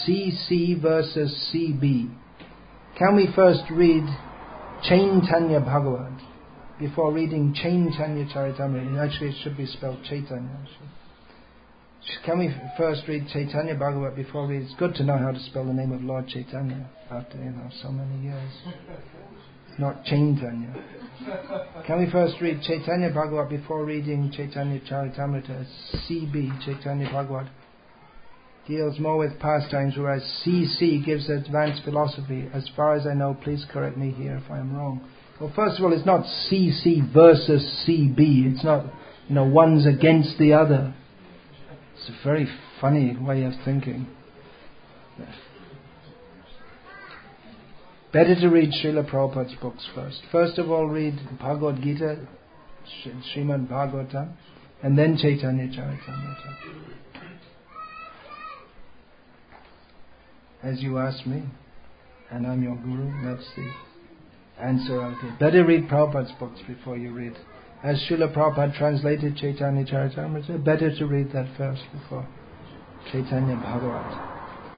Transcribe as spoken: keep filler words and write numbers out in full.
C C versus C B. Can we first read Chaitanya Bhagavat before reading Chaitanya Charitamrita? Actually, it should be spelled Chaitanya. Actually. Can we first read Chaitanya Bhagavat before we... It's good to know how to spell the name of Lord Chaitanya after, you know, so many years. Not Chaitanya. Can we first read Chaitanya Bhagavat before reading Chaitanya Charitamrita? C B, Chaitanya Bhagavat, deals more with pastimes, whereas C C gives advanced philosophy. As far as I know, please correct me here if I am wrong. Well, first of all, it's not C C versus C B. It's not, you know, one's against the other. It's a very funny way of thinking. Better to read Srila Prabhupada's books first. First of all, read Bhagavad Gita, Srimad Bhagavatam, and then Chaitanya Charitamrita. As you asked me, and I'm your guru, that's the answer I'll give. Better read Prabhupada's books before you read. As Srila Prabhupada translated Chaitanya Charitamrita, better to read that first before Chaitanya Bhagavat.